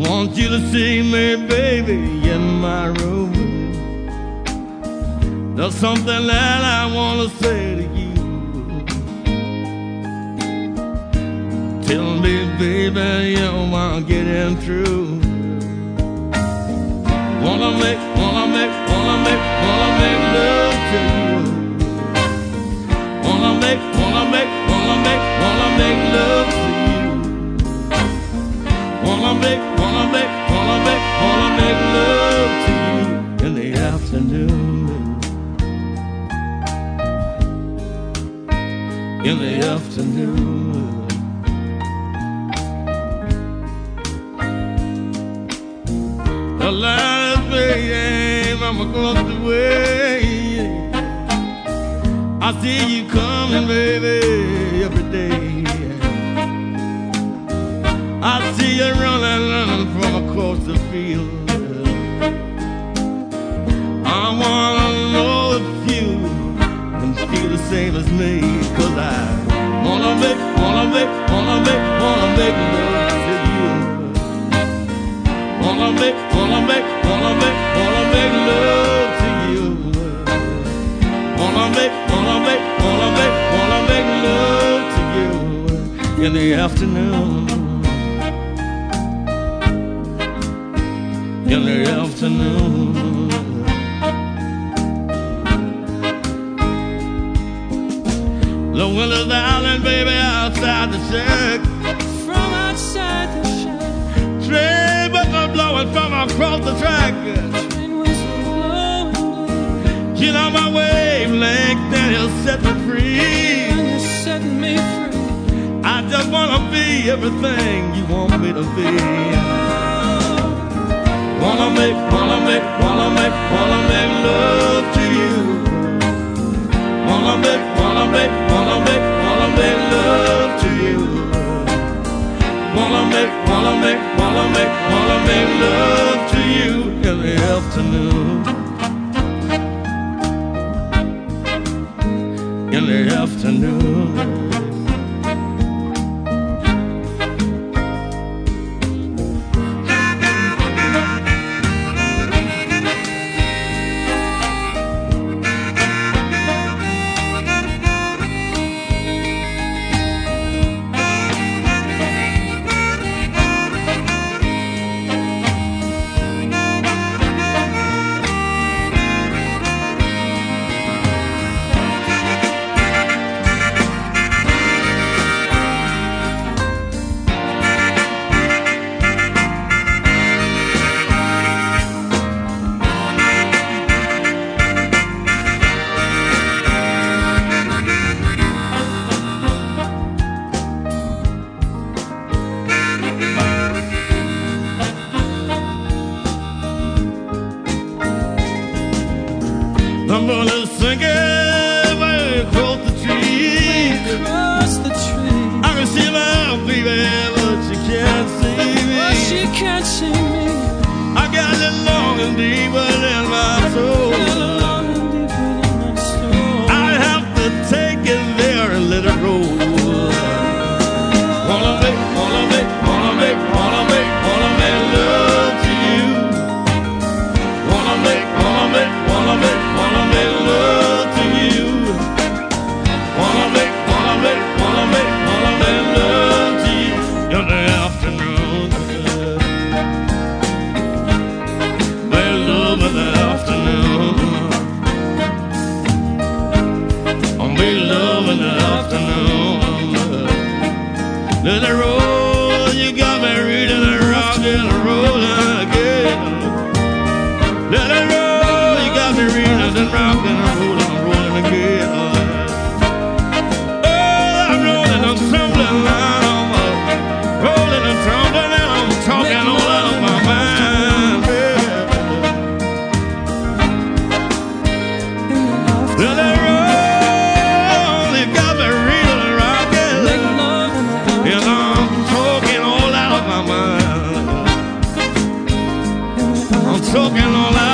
Want you to see me, baby, in my room. There's something that I want to say to you. Tell me, baby, you want getting through. Wanna make love to you. Wanna make love to you. Wanna make love to you in the afternoon. In the afternoon. The last day I'm across the way. I see you coming, baby, every day. I see you running from across the field. I wanna know if you can feel the same as me, 'cause I wanna make love to you. Wanna make love to you. Wanna make love to you in the afternoon. In the afternoon. The windows island, baby, outside the shack. From outside the shack. Train was blowing from across the track. Train was blowing. Get on my wavelength and you'll set me free. And you set me free. I just wanna be everything you want me to be. Wanna make love to you. Wanna make love to you. Wanna make love to you in the afternoon. In the afternoon. I'm gonna sing it way across the tree. Across the tree. I can see my baby, but she can't see me. But she can't see me. I got it long and deeper in my soul. Long and deep in my soul. I have to take it there and let it roll. Wanna make love to you. Wanna make love to you. Wanna make love to you in the afternoon. Make love in the afternoon. Make love in the afternoon. Let it roll, you got me reading and rocking and rolling again. Let it roll, you got me reading and rocking and rolling again. Oh, I'm rolling and tumbling, I'm rolling and tumbling, and I'm talking all out of my mind. Let it roll, you got me reading and rocking, and I'm talking all out of my mind. I'm talking all out.